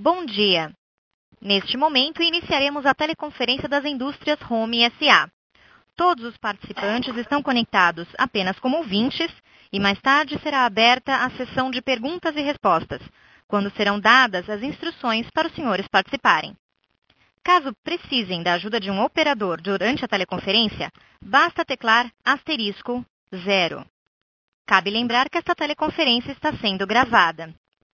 Bom dia! Neste momento, iniciaremos a teleconferência das indústrias Home S.A. Todos os participantes estão conectados apenas como ouvintes e mais tarde será aberta a sessão de perguntas e respostas, quando serão dadas as instruções para os senhores participarem. Caso precisem da ajuda de um operador durante a teleconferência, basta teclar *0. Cabe lembrar que esta teleconferência está sendo gravada.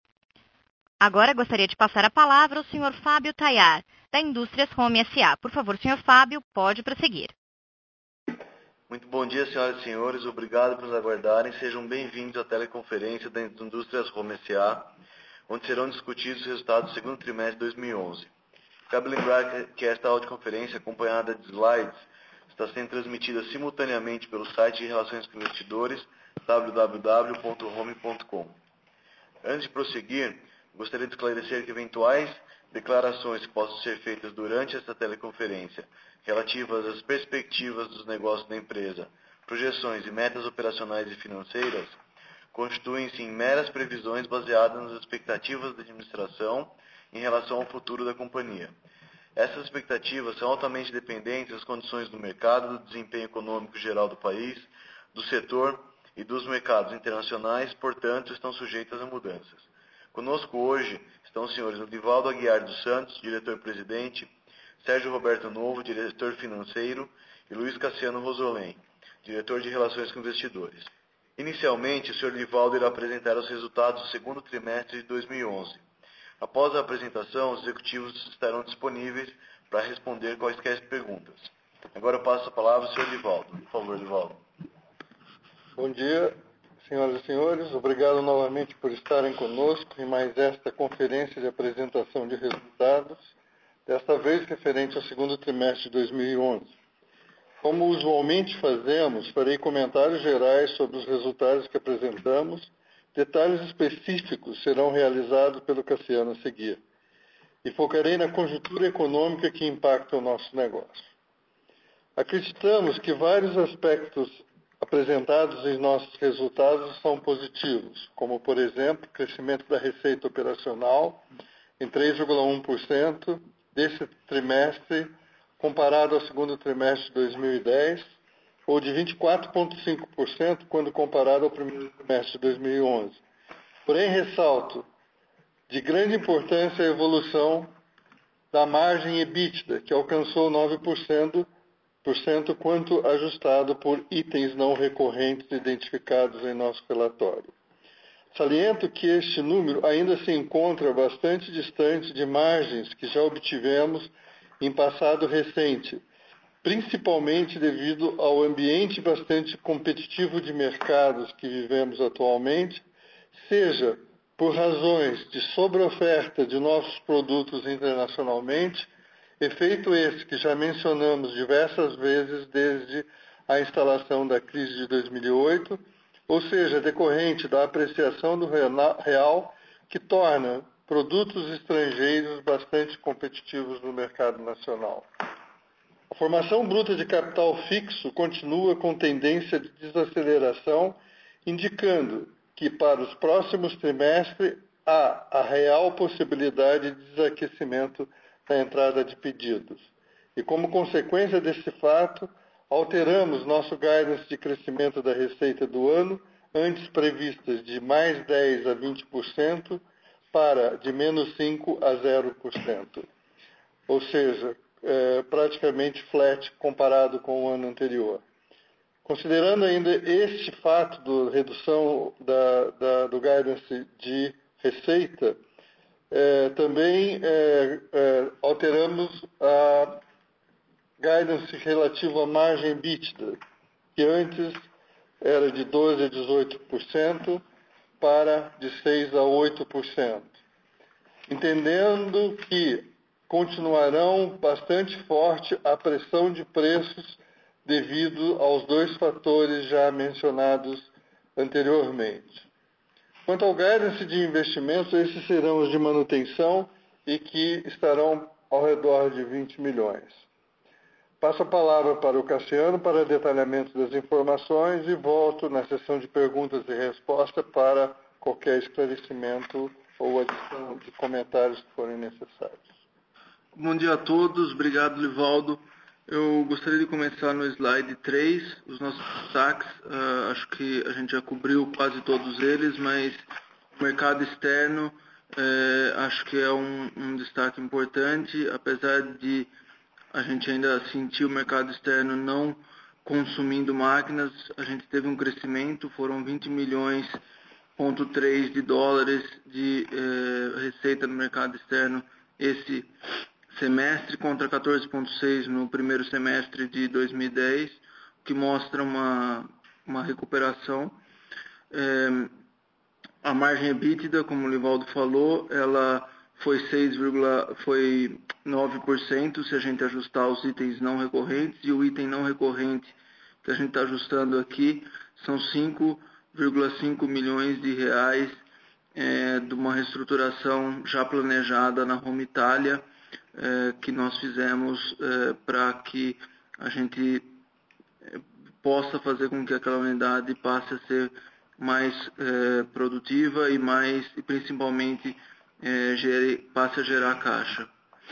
Agora gostaria de passar a palavra ao Sr. Fábio Tayar, da Indústrias Home S.A. Por favor, Sr. Fábio, pode prosseguir. Muito bom dia, senhoras e senhores. Obrigado por nos aguardarem. Sejam bem-vindos à teleconferência da Indústrias Home S.A., onde serão discutidos os resultados do segundo trimestre de 2011. Cabe lembrar que esta audioconferência, acompanhada de slides, está sendo transmitida simultaneamente pelo site de Relações com Investidores, www.home.com. Antes de prosseguir, gostaria de esclarecer que eventuais declarações que possam ser feitas durante esta teleconferência, relativas às perspectivas dos negócios da empresa, projeções e metas operacionais e financeiras, constituem-se em meras previsões baseadas nas expectativas da administração em relação ao futuro da companhia. Essas expectativas são altamente dependentes das condições do mercado, do desempenho econômico geral do país, do setor e dos mercados internacionais, portanto, estão sujeitas a mudanças. Conosco hoje estão os senhores Divaldo Aguiar dos Santos, diretor-presidente, Sérgio Roberto Novo, diretor financeiro, e Luiz Cassiano Rosolém, diretor de Relações com Investidores. Inicialmente, o senhor Divaldo irá apresentar os resultados do segundo trimestre de 2011. Após a apresentação, os executivos estarão disponíveis para responder quaisquer perguntas. Agora eu passo a palavra ao senhor Divaldo. Por favor, Divaldo. Bom dia, senhoras e senhores. Obrigado novamente por estarem conosco em mais esta conferência de apresentação de resultados, desta vez referente ao segundo trimestre de 2011. Como usualmente fazemos, farei comentários gerais sobre os resultados que apresentamos. Detalhes específicos serão realizados pelo Cassiano a seguir. E focarei na conjuntura econômica que impacta o nosso negócio. Acreditamos que vários aspectos apresentados em nossos resultados são positivos, como, por exemplo, o crescimento da receita operacional em 3,1% desse trimestre, comparado ao segundo trimestre de 2010, ou de 24,5% quando comparado ao primeiro trimestre de 2011. Porém, ressalto, de grande importância a evolução da margem EBITDA, que alcançou 9%, quanto ajustado por itens não recorrentes identificados em nosso relatório. Saliento que este número ainda se encontra bastante distante de margens que já obtivemos em passado recente, principalmente devido ao ambiente bastante competitivo de mercados que vivemos atualmente, seja por razões de sobreoferta de nossos produtos internacionalmente, efeito esse que já mencionamos diversas vezes desde a instalação da crise de 2008, ou seja, decorrente da apreciação do real, que torna produtos estrangeiros bastante competitivos no mercado nacional. A formação bruta de capital fixo continua com tendência de desaceleração, indicando que para os próximos trimestres há a real possibilidade de desaquecimento da entrada de pedidos. E como consequência desse fato, alteramos nosso guidance de crescimento da receita do ano, antes previstas de mais 10% a 20%, para de menos 5% a 0%. Ou seja, praticamente flat comparado com o ano anterior. Considerando ainda este fato da redução do guidance de receita, também alteramos a guidance relativo à margem EBITDA, que antes era de 12% a 18%, para de 6% a 8%. Entendendo que continuarão bastante forte a pressão de preços devido aos dois fatores já mencionados anteriormente. Quanto ao guidance de investimentos, esses serão os de manutenção e que estarão ao redor de 20 milhões. Passo a palavra para o Cassiano para detalhamento das informações e volto na sessão de perguntas e respostas para qualquer esclarecimento ou adição de comentários que forem necessários. Bom dia a todos, obrigado, Livaldo. Eu gostaria de começar no slide 3, os nossos destaques. Acho que a gente já cobriu quase todos eles, mas o mercado externo acho que é um destaque importante, apesar de a gente ainda sentir o mercado externo não consumindo máquinas, a gente teve um crescimento, foram 20 milhões,3 de dólares de receita no mercado externo esse semestre contra 14,6 no primeiro semestre de 2010, o que mostra uma recuperação. A margem EBITDA, como o Livaldo falou, ela foi 9% se a gente ajustar os itens não recorrentes, e o item não recorrente que a gente está ajustando aqui são 5,5 milhões de reais de uma reestruturação já planejada na Home Italia, que nós fizemos para que a gente possa fazer com que aquela unidade passe a ser mais produtiva e principalmente passe a gerar caixa.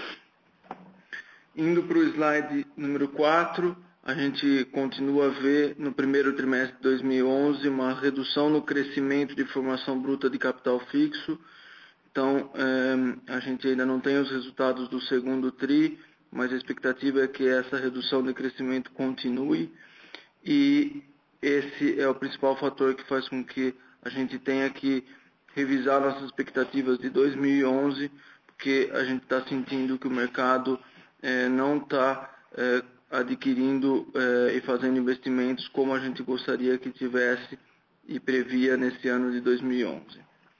Indo para o slide número 4, a gente continua a ver no primeiro trimestre de 2011 uma redução no crescimento de formação bruta de capital fixo. Então, a gente ainda não tem os resultados do segundo TRI, mas a expectativa é que essa redução de crescimento continue, e esse é o principal fator que faz com que a gente tenha que revisar nossas expectativas de 2011, porque a gente está sentindo que o mercado não está adquirindo e fazendo investimentos como a gente gostaria que tivesse e previa nesse ano de 2011.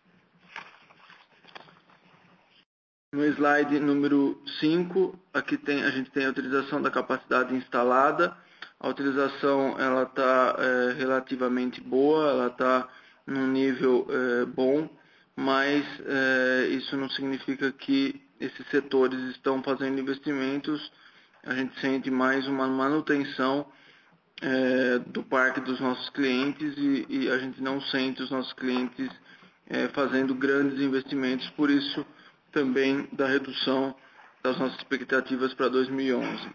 No slide número 5, aqui a gente tem a utilização da capacidade instalada. A utilização está relativamente boa, ela está num nível bom, mas isso não significa que esses setores estão fazendo investimentos. A gente sente mais uma manutenção do parque dos nossos clientes, e a gente não sente os nossos clientes fazendo grandes investimentos, por isso também da redução das nossas expectativas para 2011.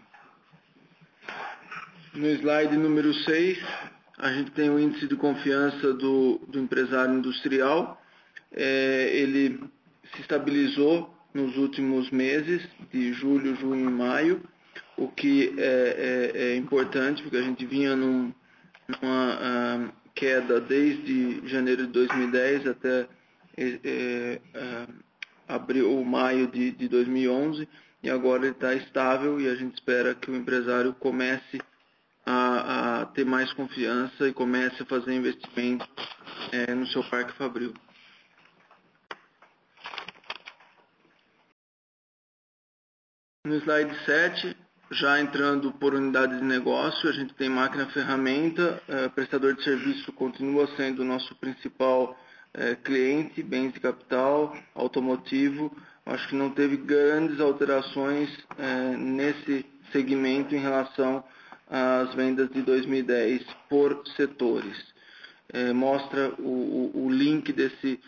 No slide número 6, a gente tem o índice de confiança do empresário industrial. Ele se estabilizou nos últimos meses, de julho, junho e maio, o que é importante, porque a gente vinha numa queda desde janeiro de 2010 até abril ou maio de 2011, e agora ele está estável, e a gente espera que o empresário comece a ter mais confiança e comece a fazer investimentos no seu parque fabril. No slide 7, já entrando por unidade de negócio, a gente tem máquina-ferramenta, prestador de serviço continua sendo o nosso principal cliente, bens de capital, automotivo. Acho que não teve grandes alterações nesse segmento em relação às vendas de 2010 por setores. Mostra o link desse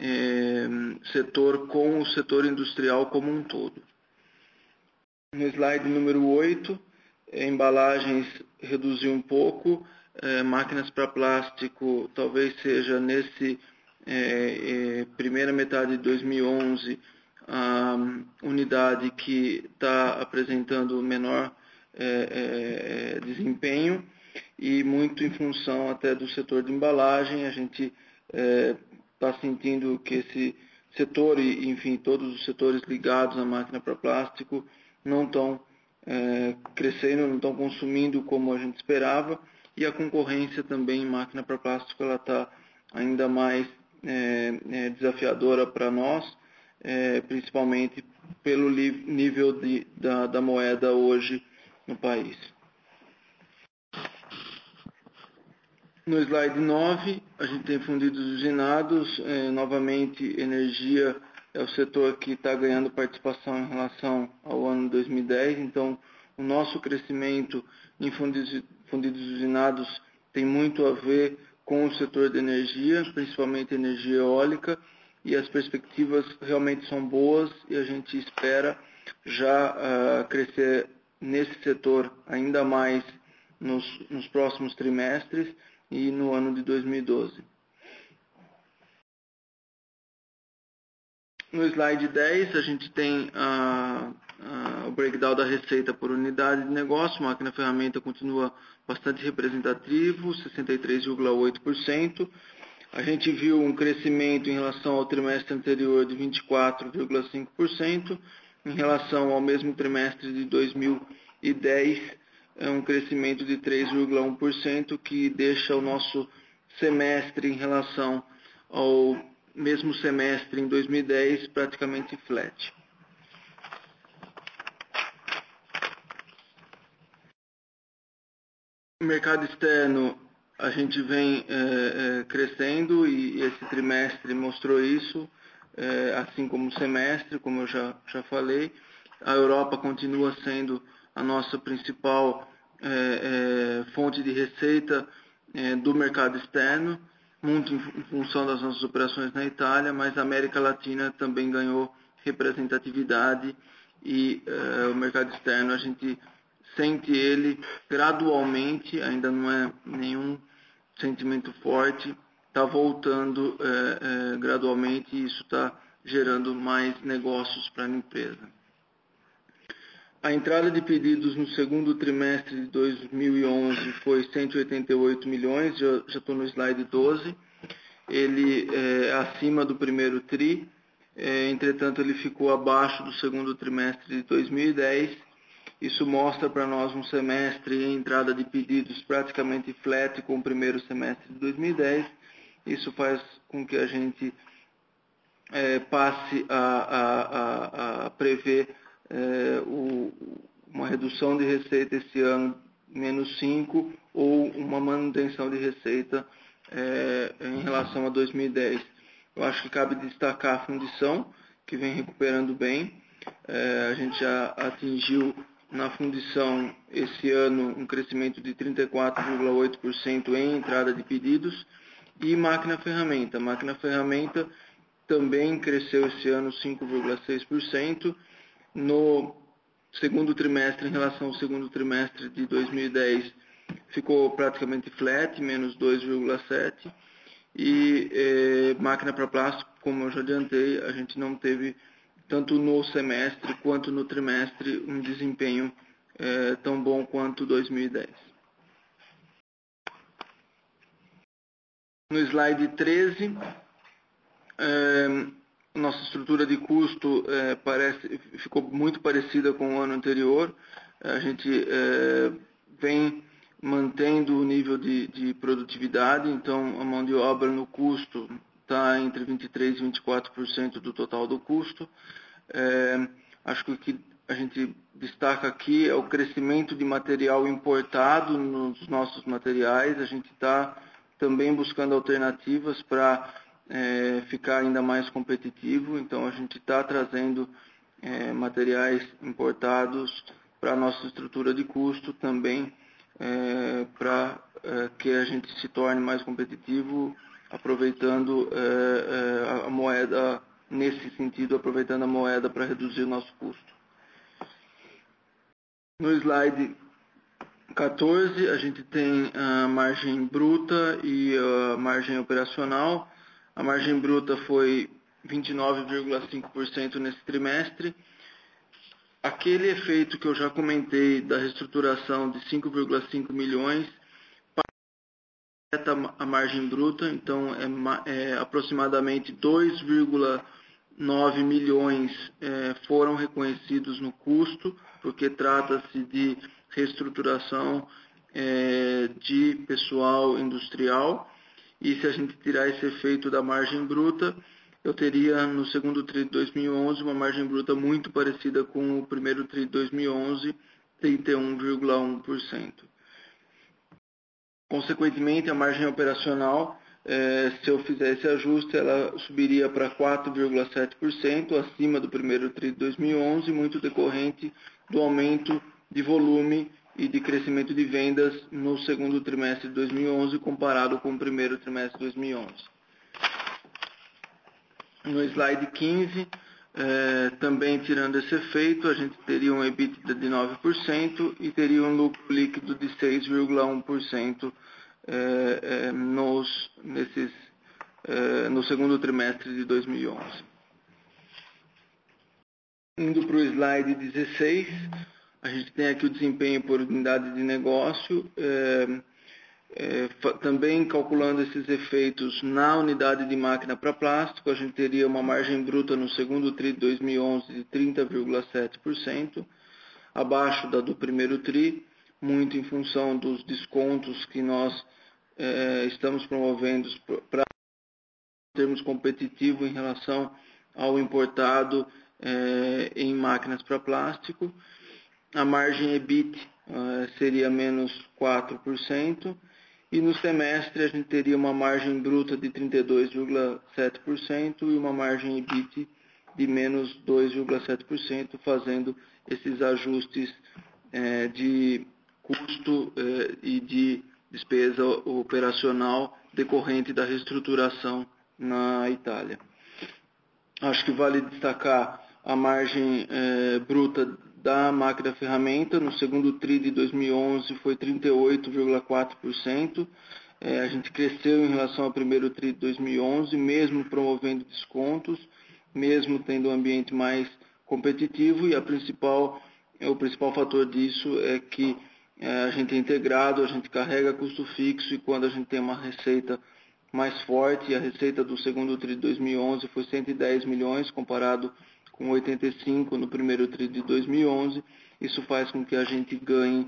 setor com o setor industrial como um todo. No slide número 8, embalagens reduziu um pouco, máquinas para plástico talvez seja nesse primeira metade de 2011 a unidade que está apresentando menor desempenho, e muito em função até do setor de embalagem. A gente está sentindo que esse setor e, enfim, todos os setores ligados à máquina para plástico não estão crescendo, não estão consumindo como a gente esperava, e a concorrência também em máquina para plástico ela está ainda mais desafiadora para nós, principalmente pelo nível da moeda hoje no país. No slide 9, a gente tem fundidos usinados, novamente energia é o setor que está ganhando participação em relação ao ano 2010, então o nosso crescimento em fundidos usinados tem muito a ver com o setor de energia, principalmente energia eólica, e as perspectivas realmente são boas e a gente espera já crescer nesse setor ainda mais nos próximos trimestres e no ano de 2012. No slide 10, a gente tem o breakdown da receita por unidade de negócio. Máquina ferramenta continua bastante representativo, 63,8%. A gente viu um crescimento em relação ao trimestre anterior de 24,5%. Em relação ao mesmo trimestre de 2010, é um crescimento de 3,1%, que deixa o nosso semestre em relação ao mesmo semestre em 2010 praticamente flat. O mercado externo, a gente vem crescendo e esse trimestre mostrou isso, assim como o semestre, como eu já falei. A Europa continua sendo a nossa principal fonte de receita do mercado externo, muito em função das nossas operações na Itália, mas a América Latina também ganhou representatividade e o mercado externo a gente sente ele gradualmente, ainda não é nenhum sentimento forte, está voltando gradualmente e isso está gerando mais negócios para a empresa. A entrada de pedidos no segundo trimestre de 2011 foi 188 milhões, já estou no slide 12. Ele é acima do primeiro TRI, entretanto ele ficou abaixo do segundo trimestre de 2010. Isso mostra para nós um semestre em entrada de pedidos praticamente flat com o primeiro semestre de 2010. Isso faz com que a gente passe a prever uma redução de receita esse ano, menos 5%, ou uma manutenção de receita em relação a 2010. Eu acho que cabe destacar a fundição, que vem recuperando bem. A gente já atingiu na fundição esse ano um crescimento de 34,8% em entrada de pedidos. E máquina-ferramenta. Máquina-ferramenta também cresceu esse ano 5,6%. No segundo trimestre, em relação ao segundo trimestre de 2010, ficou praticamente flat, menos 2,7%. E máquina para plástico, como eu já adiantei, a gente não teve, tanto no semestre quanto no trimestre, um desempenho tão bom quanto 2010. No slide 13, nossa estrutura de custo ficou muito parecida com o ano anterior. A gente vem mantendo o nível de produtividade, então a mão de obra no custo está entre 23% e 24% do total do custo. Acho que o que a gente destaca aqui é o crescimento de material importado nos nossos materiais. A gente está também buscando alternativas para ficar ainda mais competitivo, então a gente está trazendo materiais importados para a nossa estrutura de custo também, para que a gente se torne mais competitivo, aproveitando a moeda, nesse sentido, aproveitando a moeda para reduzir o nosso custo. No slide 14, a gente tem a margem bruta e a margem operacional. A margem bruta foi 29,5% nesse trimestre. Aquele efeito que eu já comentei da reestruturação de 5,5 milhões para a margem bruta, então é aproximadamente 2,9 milhões foram reconhecidos no custo, porque trata-se de reestruturação de pessoal industrial. E se a gente tirar esse efeito da margem bruta, eu teria no segundo TRI de 2011 uma margem bruta muito parecida com o primeiro TRI de 2011, 31,1%. Consequentemente, a margem operacional, se eu fizer esse ajuste, ela subiria para 4,7%, acima do primeiro TRI de 2011, muito decorrente do aumento de volume e de crescimento de vendas no segundo trimestre de 2011 comparado com o primeiro trimestre de 2011. No slide 15, também tirando esse efeito, a gente teria um EBITDA de 9% e teria um lucro líquido de 6,1% no segundo trimestre de 2011. Indo para o slide 16, a gente tem aqui o desempenho por unidade de negócio, também calculando esses efeitos na unidade de máquina para plástico, a gente teria uma margem bruta no segundo TRI de 2011 de 30,7%, abaixo da do primeiro TRI, muito em função dos descontos que nós estamos promovendo para termos competitivo em relação ao importado em máquinas para plástico. A margem EBIT seria menos 4%, e no semestre a gente teria uma margem bruta de 32,7% e uma margem EBIT de menos 2,7%, fazendo esses ajustes de custo e de despesa operacional decorrente da reestruturação na Itália. Acho que vale destacar a margem bruta da máquina ferramenta. No segundo TRI de 2011 foi 38,4%. A gente cresceu em relação ao primeiro TRI de 2011, mesmo promovendo descontos, mesmo tendo um ambiente mais competitivo, e o principal fator disso é que a gente é integrado, a gente carrega custo fixo, e quando a gente tem uma receita mais forte, a receita do segundo TRI de 2011 foi 110 milhões, comparado com 85 no primeiro TRI de 2011, isso faz com que a gente ganhe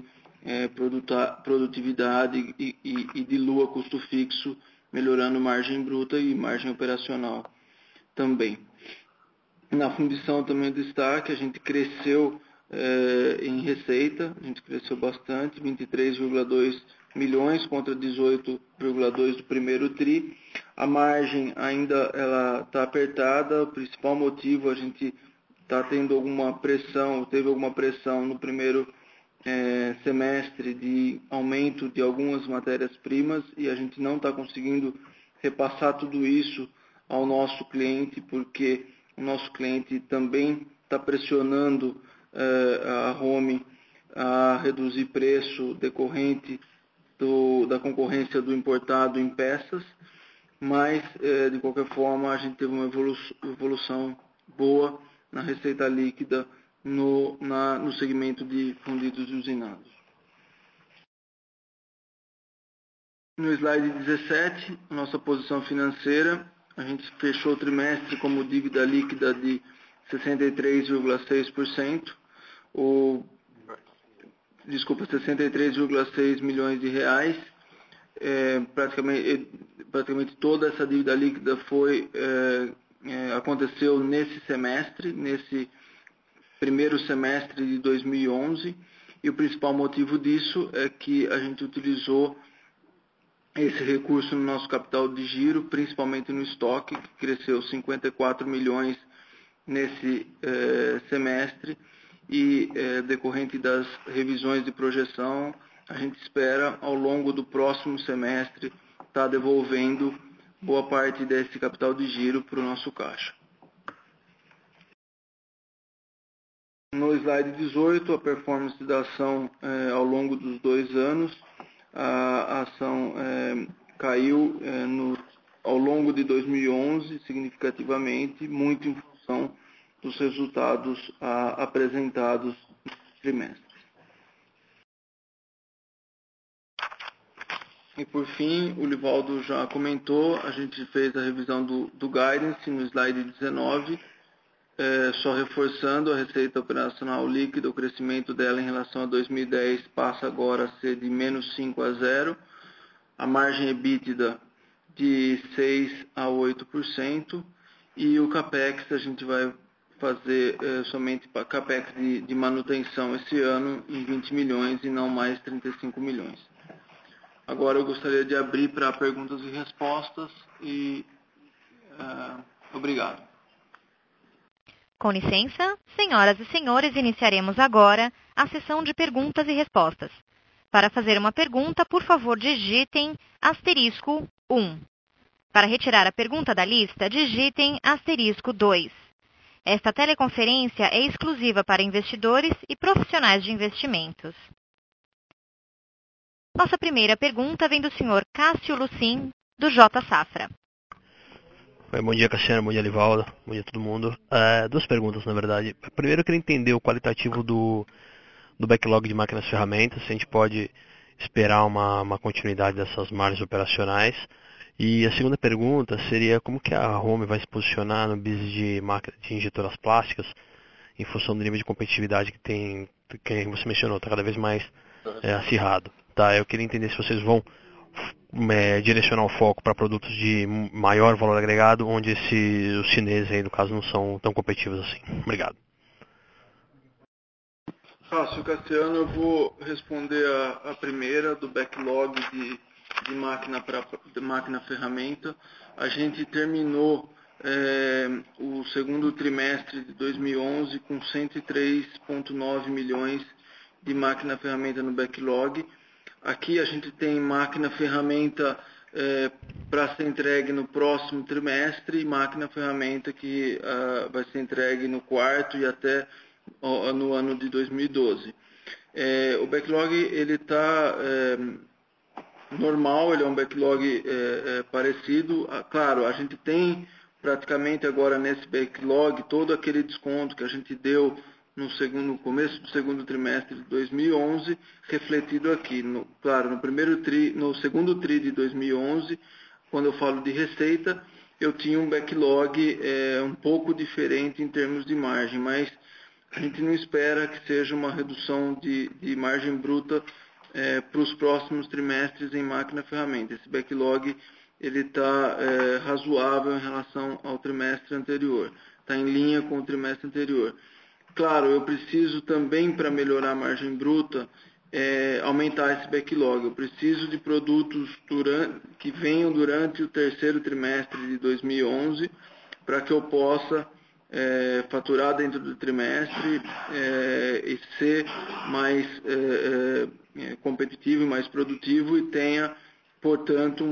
produtividade e dilua custo fixo, melhorando margem bruta e margem operacional também. Na fundição também destaque, a gente cresceu em receita, a gente cresceu bastante, 23,2 milhões contra 18,2 do primeiro TRI. A margem ainda está apertada, o principal motivo, a gente está tendo teve alguma pressão no primeiro semestre de aumento de algumas matérias-primas, e a gente não está conseguindo repassar tudo isso ao nosso cliente, porque o nosso cliente também está pressionando a Home a reduzir preço decorrente da concorrência do importado em peças, mas, de qualquer forma, a gente teve uma evolução boa na receita líquida no segmento de fundidos e usinados. No slide 17, nossa posição financeira, a gente fechou o trimestre como dívida líquida de 63,6%, 63,6 milhões de reais. Praticamente toda essa dívida líquida aconteceu nesse semestre, nesse primeiro semestre de 2011, e o principal motivo disso é que a gente utilizou esse recurso no nosso capital de giro, principalmente no estoque, que cresceu 54 milhões nesse semestre, e decorrente das revisões de projeção, a gente espera ao longo do próximo semestre estar devolvendo boa parte desse capital de giro para o nosso caixa. No slide 18, a performance da ação ao longo dos 2 anos. A ação caiu ao longo de 2011 significativamente, muito em função dos resultados apresentados no trimestre. E por fim, o Livaldo já comentou, a gente fez a revisão do guidance no slide 19, só reforçando a receita operacional líquida, o crescimento dela em relação a 2010 passa agora a ser de menos 5 a 0, a margem EBITDA de 6 a 8%, e o CAPEX a gente vai fazer somente CAPEX de manutenção esse ano em 20 milhões e não mais 35 milhões. Agora eu gostaria de abrir para perguntas e respostas e obrigado. Com licença, senhoras e senhores, iniciaremos agora a sessão de perguntas e respostas. Para fazer uma pergunta, por favor, digitem *1. Para retirar a pergunta da lista, digitem *2. Esta teleconferência é exclusiva para investidores e profissionais de investimentos. Nossa primeira pergunta vem do senhor Cássio Lucin, do J Safra. Bom dia, Cassiano. Bom dia, Livaldo. Bom dia a todo mundo. Duas perguntas, na verdade. Primeiro, eu queria entender o qualitativo do backlog de máquinas e ferramentas, se a gente pode esperar uma continuidade dessas margens operacionais. E a segunda pergunta seria como que a Home vai se posicionar no business de injetoras plásticas em função do nível de competitividade que você mencionou, está cada vez mais acirrado. Tá? Eu queria entender se vocês vão direcionar o foco para produtos de maior valor agregado, onde os chineses aí, no caso, não são tão competitivos assim. Obrigado. Cássio, Cassiano, eu vou responder a primeira do backlog de máquina ferramenta. A gente terminou o segundo trimestre de 2011 com 103,9 milhões de máquina ferramenta no backlog. Aqui a gente tem máquina ferramenta para ser entregue no próximo trimestre e máquina ferramenta que vai ser entregue no quarto e até no ano de 2012. O backlog ele está normal, ele é um backlog parecido. Claro, a gente tem praticamente agora nesse backlog todo aquele desconto que a gente deu no começo do segundo trimestre de 2011, refletido aqui. Claro, no segundo tri de 2011, quando eu falo de receita, eu tinha um backlog um pouco diferente em termos de margem, mas a gente não espera que seja uma redução de margem bruta para os próximos trimestres em máquina e ferramenta. Esse backlog ele está razoável em relação ao trimestre anterior, está em linha com o trimestre anterior. Claro, eu preciso também, para melhorar a margem bruta, aumentar esse backlog. Eu preciso de produtos que venham durante o terceiro trimestre de 2011 para que eu possa faturar dentro do trimestre e ser mais competitivo e mais produtivo e tenha, portanto,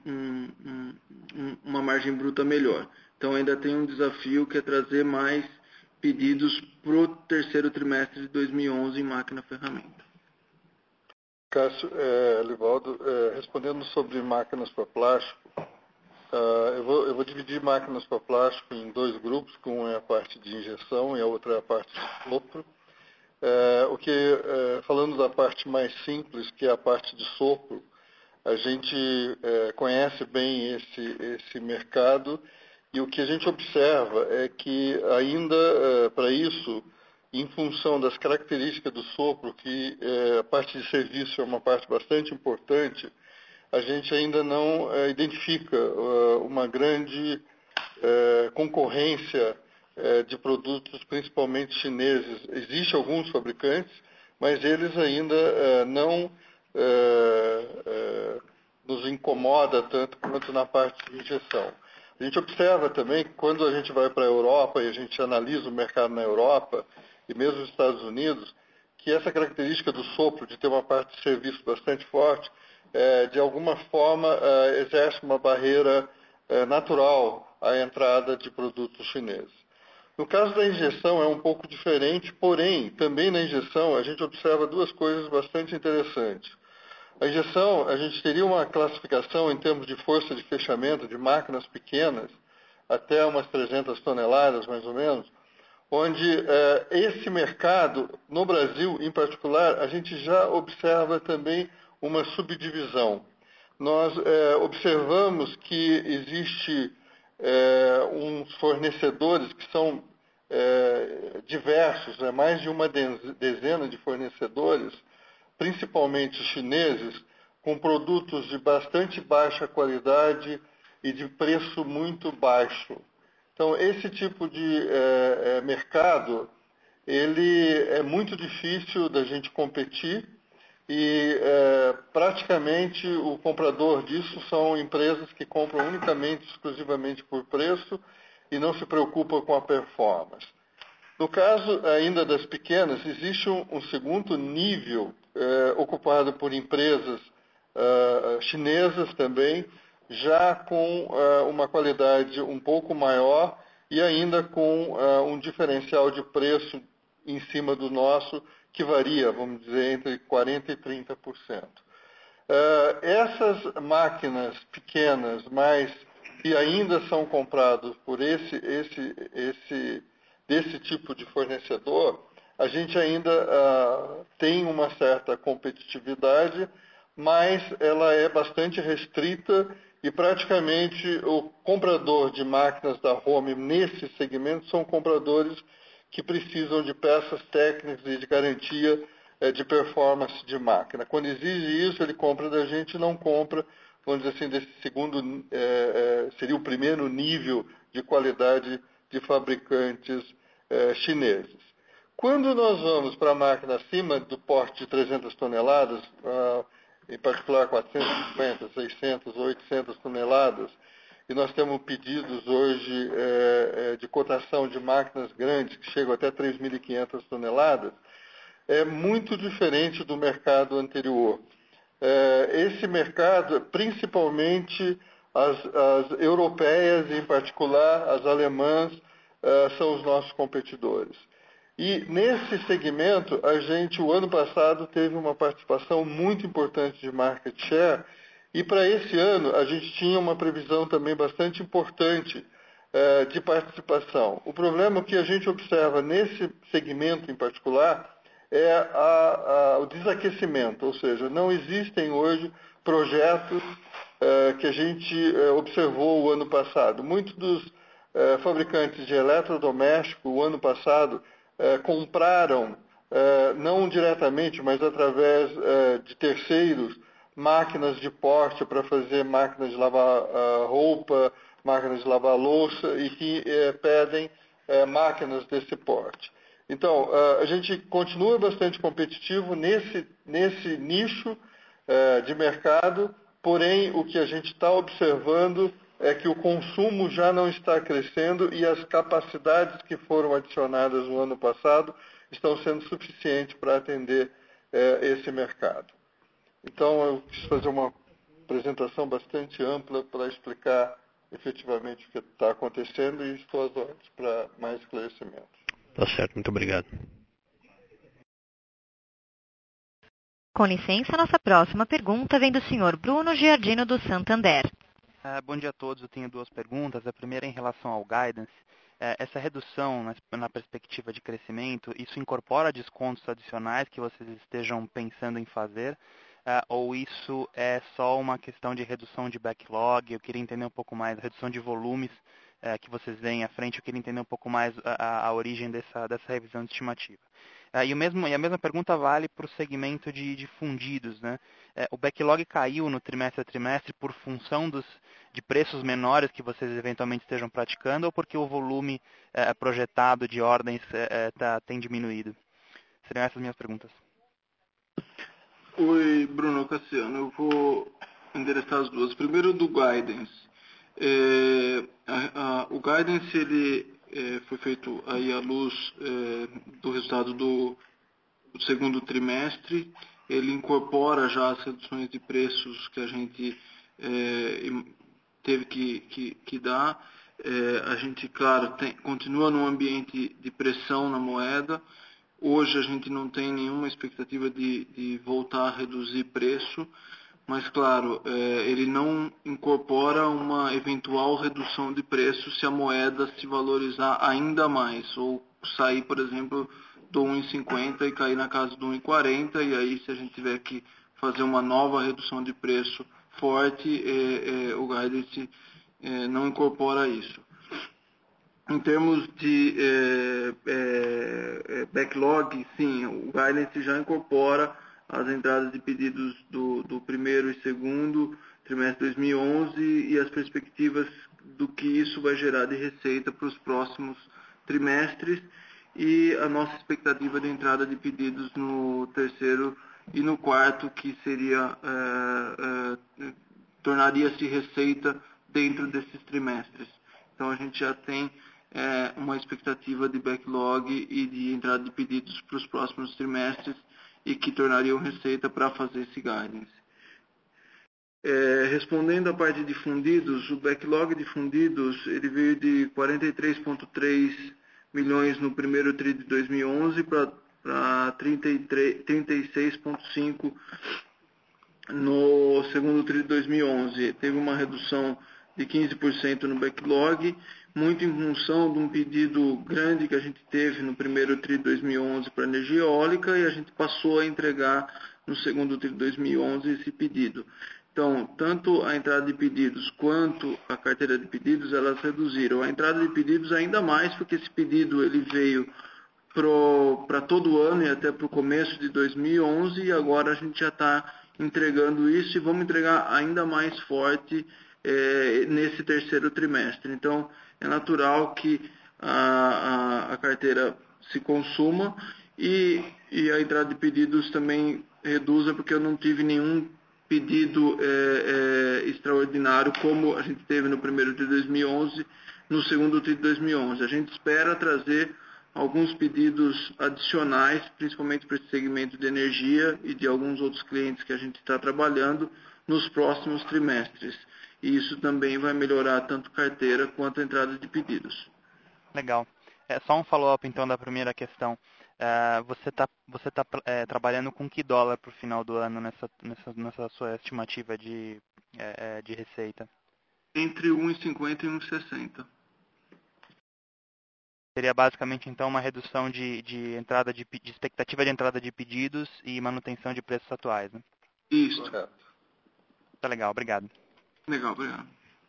uma margem bruta melhor. Então, ainda tem um desafio que é trazer mais pedidos para o terceiro trimestre de 2011 em máquina-ferramenta. Cássio, Livaldo, respondendo sobre máquinas para plástico, eu vou dividir máquinas para plástico em dois grupos, que um é a parte de injeção e a outra é a parte de sopro. Falando da parte mais simples, que é a parte de sopro, a gente conhece bem esse mercado e o que a gente observa é que ainda para isso, em função das características do sopro, que a parte de serviço é uma parte bastante importante, a gente ainda não identifica uma grande concorrência de produtos, principalmente chineses. Existem alguns fabricantes, mas eles ainda não nos incomoda tanto quanto na parte de injeção. A gente observa também que quando a gente vai para a Europa e a gente analisa o mercado na Europa e mesmo nos Estados Unidos, que essa característica do sopro, de ter uma parte de serviço bastante forte, de alguma forma exerce uma barreira natural à entrada de produtos chineses. No caso da injeção é um pouco diferente, porém, também na injeção a gente observa duas coisas bastante interessantes. A injeção, a gente teria uma classificação em termos de força de fechamento de máquinas pequenas, até umas 300 toneladas mais ou menos, onde esse mercado, no Brasil em particular, a gente já observa também uma subdivisão. Nós observamos que existe uns fornecedores que são diversos, mais de uma dezena de fornecedores, principalmente chineses, com produtos de bastante baixa qualidade e de preço muito baixo. Então, esse tipo de mercado, ele é muito difícil da gente competir e praticamente o comprador disso são empresas que compram unicamente, exclusivamente por preço e não se preocupam com a performance. No caso ainda das pequenas, existe um segundo nível ocupado por empresas chinesas também, já com uma qualidade um pouco maior e ainda com um diferencial de preço em cima do nosso, que varia, vamos dizer, entre 40% e 30%. Essas máquinas pequenas, mas que ainda são compradas por desse tipo de fornecedor, a gente ainda tem uma certa competitividade, mas ela é bastante restrita e praticamente o comprador de máquinas da Home nesse segmento são compradores que precisam de peças técnicas e de garantia de performance de máquina. Quando exige isso, ele compra da gente e não compra, vamos dizer assim, desse segundo, seria o primeiro nível de qualidade de fabricantes chineses. Quando nós vamos para a máquina acima do porte de 300 toneladas, em particular 450, 600, 800 toneladas, e nós temos pedidos hoje de cotação de máquinas grandes, que chegam até 3.500 toneladas, é muito diferente do mercado anterior. Esse mercado, principalmente as europeias, em particular as alemãs, são os nossos competidores. E nesse segmento, a gente, o ano passado, teve uma participação muito importante de market share, e para esse ano a gente tinha uma previsão também bastante importante de participação. O problema que a gente observa nesse segmento em particular é o desaquecimento, ou seja, não existem hoje projetos que a gente observou o ano passado. Muitos dos fabricantes de eletrodoméstico, o ano passado, compraram, não diretamente, mas através de terceiros, máquinas de porte para fazer máquinas de lavar roupa, máquinas de lavar louça, e que pedem máquinas desse porte. Então, a gente continua bastante competitivo nesse nicho de mercado, porém, o que a gente está observando é que o consumo já não está crescendo e as capacidades que foram adicionadas no ano passado estão sendo suficientes para atender esse mercado. Então, eu quis fazer uma apresentação bastante ampla para explicar efetivamente o que está acontecendo e estou às ordens para mais esclarecimentos. Tá certo, muito obrigado. Com licença, nossa próxima pergunta vem do senhor Bruno Giardino do Santander. Bom dia a todos, eu tenho duas perguntas. A primeira é em relação ao guidance. Essa redução na perspectiva de crescimento, isso incorpora descontos adicionais que vocês estejam pensando em fazer? Ou isso é só uma questão de redução de backlog? Eu queria entender um pouco mais, redução de volumes que vocês veem à frente, eu queria entender um pouco mais a origem dessa revisão de estimativa. E a mesma pergunta vale para o segmento de fundidos, né? O backlog caiu no trimestre a trimestre por função de preços menores que vocês eventualmente estejam praticando ou porque o volume projetado de ordens tem diminuído? Seriam essas minhas perguntas. Oi, Bruno Cassiano. Eu vou endereçar as duas. Primeiro, do guidance. O guidance ele foi feito aí à luz do resultado do segundo trimestre. Ele incorpora já as reduções de preços que a gente teve que dar. A gente, claro, continua num ambiente de pressão na moeda. Hoje a gente não tem nenhuma expectativa de voltar a reduzir preço, mas, claro, ele não incorpora uma eventual redução de preço se a moeda se valorizar ainda mais, ou sair, por exemplo, do 1,50 e cair na casa do 1,40, e aí se a gente tiver que fazer uma nova redução de preço forte, o guidance não incorpora isso. Em termos de backlog, sim, o guidance já incorpora as entradas de pedidos do primeiro e segundo trimestre de 2011 e as perspectivas do que isso vai gerar de receita para os próximos trimestres e a nossa expectativa de entrada de pedidos no terceiro e no quarto, que seria tornaria-se receita dentro desses trimestres. Então a gente já tem uma expectativa de backlog e de entrada de pedidos para os próximos trimestres e que tornariam receita para fazer esse guidance. Respondendo à parte de fundidos, o backlog de fundidos ele veio de 43,3 milhões no primeiro TRI de 2011 para 36,5 no segundo TRI de 2011. Teve uma redução de 15% no backlog, muito em função de um pedido grande que a gente teve no primeiro TRI de 2011 para energia eólica e a gente passou a entregar no segundo TRI de 2011 esse pedido. Então, tanto a entrada de pedidos quanto a carteira de pedidos, elas reduziram. A entrada de pedidos ainda mais, porque esse pedido ele veio para todo o ano e até para o começo de 2011 e agora a gente já está entregando isso e vamos entregar ainda mais forte nesse terceiro trimestre. Então, é natural que a carteira se consuma e a entrada de pedidos também reduza, porque eu não tive nenhum pedido extraordinário como a gente teve no primeiro de 2011, no segundo de 2011. A gente espera trazer alguns pedidos adicionais, principalmente para esse segmento de energia e de alguns outros clientes que a gente está trabalhando nos próximos trimestres. E isso também vai melhorar tanto carteira quanto a entrada de pedidos. Legal. Só um follow-up, então, da primeira questão. Você tá trabalhando com que dólar para o final do ano nessa sua estimativa de receita? Entre 1,50 e 1,60. Seria basicamente, então, uma redução de expectativa de entrada de pedidos e manutenção de preços atuais, né? Isso. Tá legal, obrigado. Legal, obrigado.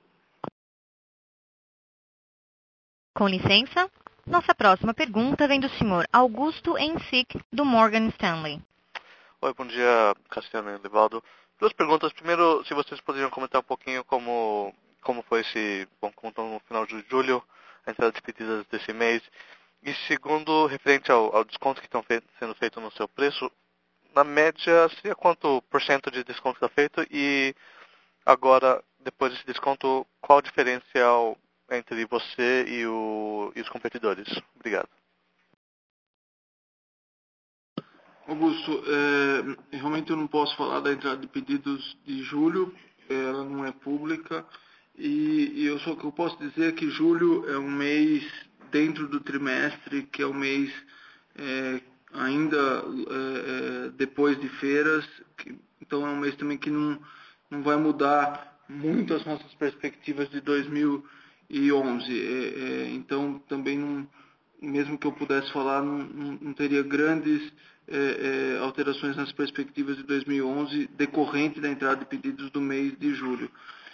Com licença, nossa próxima pergunta vem do senhor Augusto Ensik, do Morgan Stanley. Oi, bom dia, Cassiano e Livaldo. Duas perguntas. Primeiro, se vocês poderiam comentar um pouquinho como foi como estão no final de julho, a entrada de pedidos desse mês. E segundo, referente ao desconto que estão sendo feito no seu preço, na média, seria quanto por cento de desconto está feito? E agora, depois desse desconto, qual o diferencial entre você e os competidores? Obrigado. Augusto, realmente eu não posso falar da entrada de pedidos de julho, ela não é pública, e o que eu posso dizer é que julho é um mês dentro do trimestre, que é um mês ainda depois de feiras, então é um mês também que não vai mudar muito as nossas perspectivas de 2011. Então também não, mesmo que eu pudesse falar, não teria grandes alterações nas perspectivas de 2011 decorrente da entrada de pedidos do mês de julho.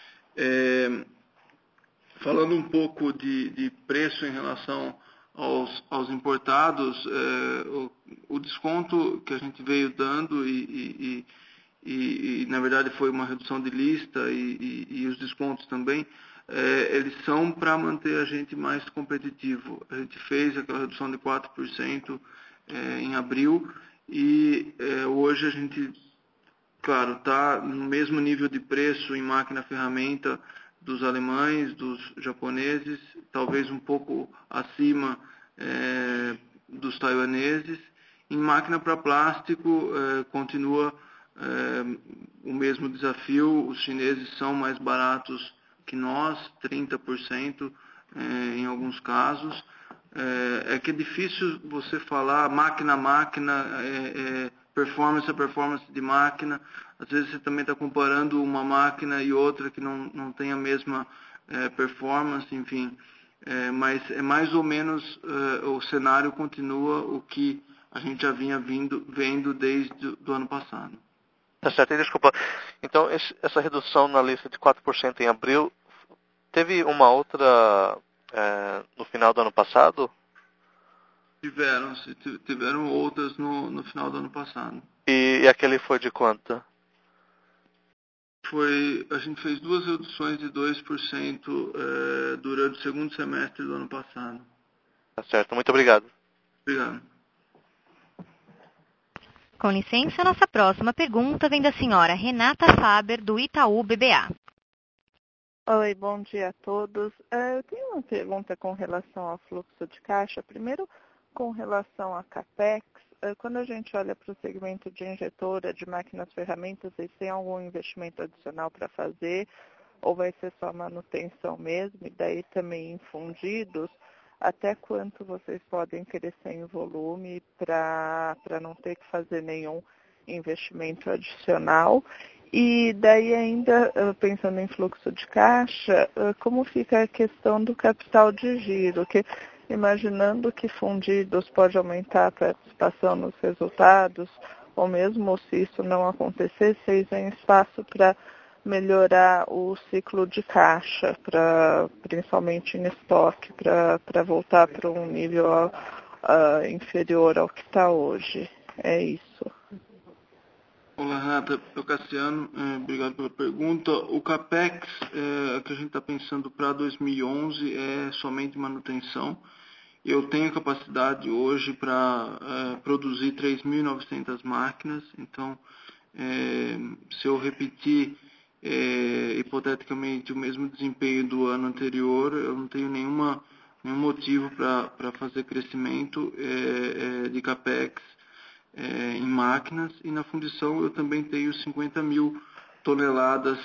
Falando um pouco de preço em relação aos importados, o desconto que a gente veio dando e na verdade foi uma redução de lista e os descontos também, eles são para manter a gente mais competitivo. A gente fez aquela redução de 4% em abril e hoje a gente, claro, está no mesmo nível de preço em máquina-ferramenta dos alemães, dos japoneses, talvez um pouco acima dos taiwaneses. Em máquina para plástico, continua o mesmo desafio. Os chineses são mais baratos que nós, 30% em alguns casos. É que é difícil você falar máquina a máquina, performance a performance de máquina. Às vezes você também está comparando uma máquina e outra que não tem a mesma performance, enfim. Mas é mais ou menos o cenário continua o que a gente já vinha vendo desde o ano passado. Tá certo, e desculpa. Então, essa redução na lista de 4% em abril, teve uma outra no final do ano passado? Tiveram outras no final do ano passado. E aquele foi de quanto? A gente fez duas reduções de 2% durante o segundo semestre do ano passado. Tá certo, muito obrigado. Obrigado. Com licença, nossa próxima pergunta vem da senhora Renata Faber, do Itaú BBA. Oi, bom dia a todos. Eu tenho uma pergunta com relação ao fluxo de caixa. Primeiro, com relação a CAPEX, quando a gente olha para o segmento de injetora, de máquinas ferramentas, vocês têm algum investimento adicional para fazer? Ou vai ser só manutenção mesmo? E daí também em fundidos, até quanto vocês podem crescer em volume para não ter que fazer nenhum investimento adicional? E daí ainda, pensando em fluxo de caixa, como fica a questão do capital de giro? Que, imaginando que fundidos pode aumentar a participação nos resultados, ou mesmo se isso não acontecer, vocês têm espaço para melhorar o ciclo de caixa, principalmente em estoque, para voltar para um nível inferior ao que está hoje. É isso. Olá, Renata. Eu, Cassiano, obrigado pela pergunta. O CAPEX que a gente está pensando para 2011 é somente manutenção. Eu tenho capacidade hoje para produzir 3.900 máquinas, então se eu repetir hipoteticamente o mesmo desempenho do ano anterior, eu não tenho nenhum motivo para fazer crescimento de CAPEX em máquinas, e na fundição eu também tenho 50 mil toneladas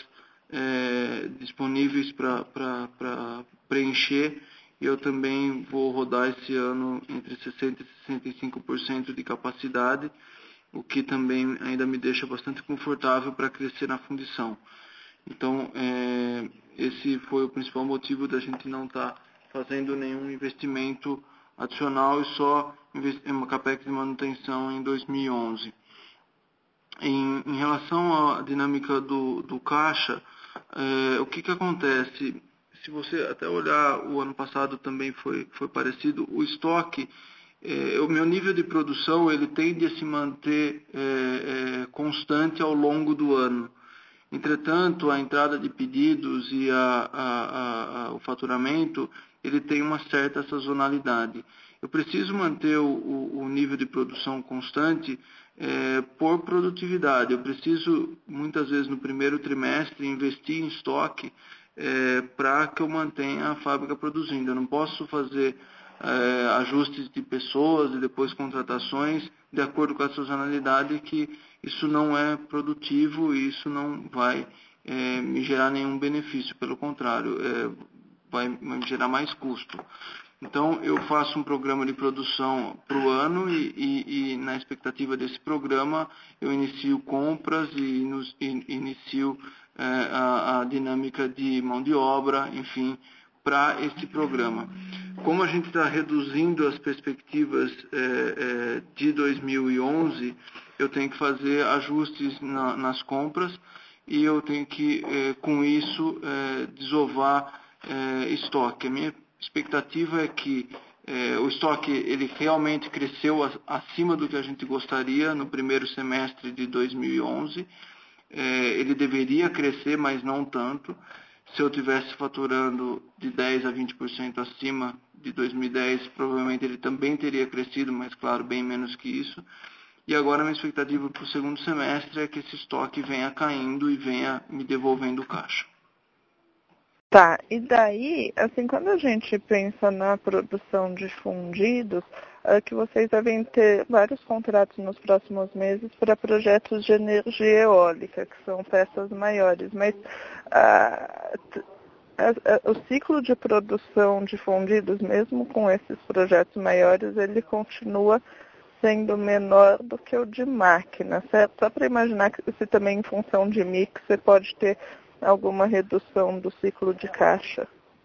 disponíveis para preencher, e eu também vou rodar esse ano entre 60% e 65% de capacidade, o que também ainda me deixa bastante confortável para crescer na fundição. Então, esse foi o principal motivo da gente não estar fazendo nenhum investimento adicional e só uma CAPEX de manutenção em 2011. Em relação à dinâmica do caixa, o que acontece? Se você até olhar, o ano passado também foi parecido, o estoque, o meu nível de produção ele tende a se manter constante ao longo do ano. Entretanto, a entrada de pedidos e o faturamento, ele tem uma certa sazonalidade. Eu preciso manter o nível de produção constante por produtividade. Eu preciso, muitas vezes, no primeiro trimestre, investir em estoque para que eu mantenha a fábrica produzindo. Eu não posso fazer ajustes de pessoas e depois contratações de acordo com a sazonalidade, que isso não é produtivo e isso não vai me gerar nenhum benefício. Pelo contrário, vai me gerar mais custo. Então, eu faço um programa de produção para o ano e na expectativa desse programa, eu inicio compras e inicio a dinâmica de mão de obra, enfim, para esse programa. Como a gente está reduzindo as perspectivas de 2011, eu tenho que fazer ajustes nas compras e eu tenho que, com isso, desovar estoque. A minha expectativa é que o estoque ele realmente cresceu acima do que a gente gostaria no primeiro semestre de 2011. Ele deveria crescer, mas não tanto. Se eu estivesse faturando de 10% a 20% acima de 2010, provavelmente ele também teria crescido, mas claro, bem menos que isso. E agora a minha expectativa para o segundo semestre é que esse estoque venha caindo e venha me devolvendo caixa. Tá, e daí, assim, quando a gente pensa na produção de fundidos, que vocês devem ter vários contratos nos próximos meses para projetos de energia eólica, que são peças maiores, mas o ciclo de produção de fundidos, mesmo com esses projetos maiores, ele continua sendo menor do que o de máquina, certo? Só para imaginar que se também em função de mix você pode ter alguma redução do ciclo de caixa.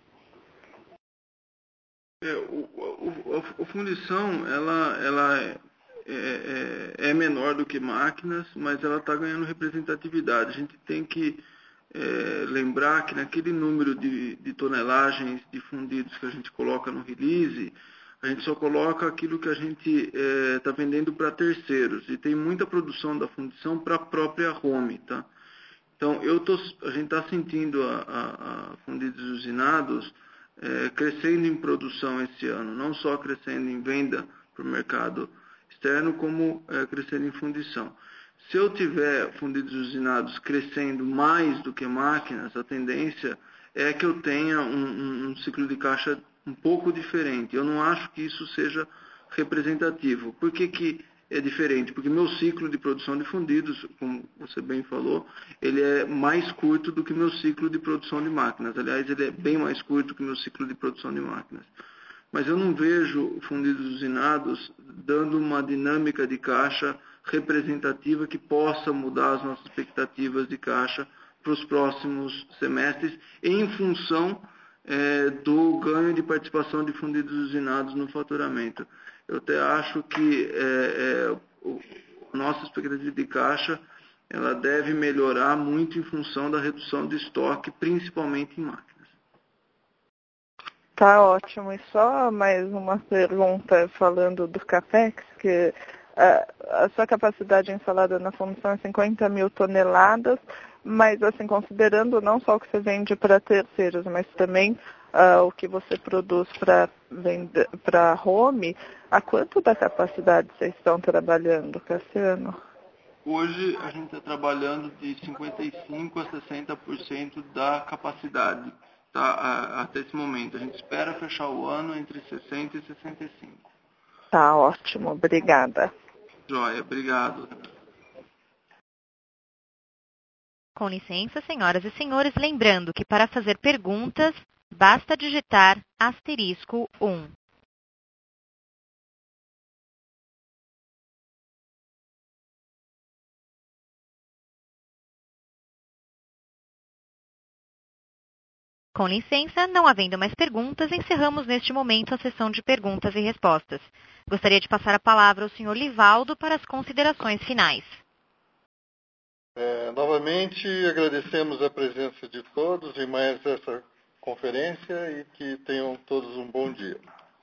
A fundição ela é menor do que máquinas, mas ela está ganhando representatividade. A gente tem que lembrar que naquele número de tonelagens de fundidos que a gente coloca no release, a gente só coloca aquilo que a gente está vendendo para terceiros. E tem muita produção da fundição para a própria home, tá? Então, a gente está sentindo a fundidos usinados crescendo em produção esse ano, não só crescendo em venda para o mercado externo, como crescendo em fundição. Se eu tiver fundidos usinados crescendo mais do que máquinas, a tendência é que eu tenha um ciclo de caixa um pouco diferente. Eu não acho que isso seja representativo. Por que é diferente, porque meu ciclo de produção de fundidos, como você bem falou, ele é mais curto do que meu ciclo de produção de máquinas. Aliás, ele é bem mais curto que meu ciclo de produção de máquinas. Mas eu não vejo fundidos usinados dando uma dinâmica de caixa representativa que possa mudar as nossas expectativas de caixa para os próximos semestres, em função do ganho de participação de fundidos usinados no faturamento. Eu até acho que a nossa expectativa de caixa ela deve melhorar muito em função da redução de estoque, principalmente em máquinas. Tá ótimo. E só mais uma pergunta falando do CAPEX, que a sua capacidade instalada na fundição é 50 mil toneladas, mas assim, considerando não só o que você vende para terceiros, mas também o que você produz para home, a quanto da capacidade vocês estão trabalhando, Cassiano? Hoje a gente está trabalhando de 55% a 60% da capacidade, tá? Até esse momento. A gente espera fechar o ano entre 60% e 65%. Tá ótimo, obrigada. Joia, obrigado. Com licença, senhoras e senhores, lembrando que para fazer perguntas, basta digitar *1. Com licença, não havendo mais perguntas, encerramos neste momento a sessão de perguntas e respostas. Gostaria de passar a palavra ao senhor Livaldo para as considerações finais. Novamente, agradecemos a presença de todos em mais essa conferência e que tenham todos um bom dia.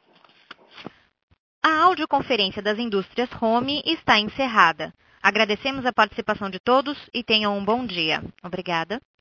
A audioconferência das indústrias Home está encerrada. Agradecemos a participação de todos e tenham um bom dia. Obrigada.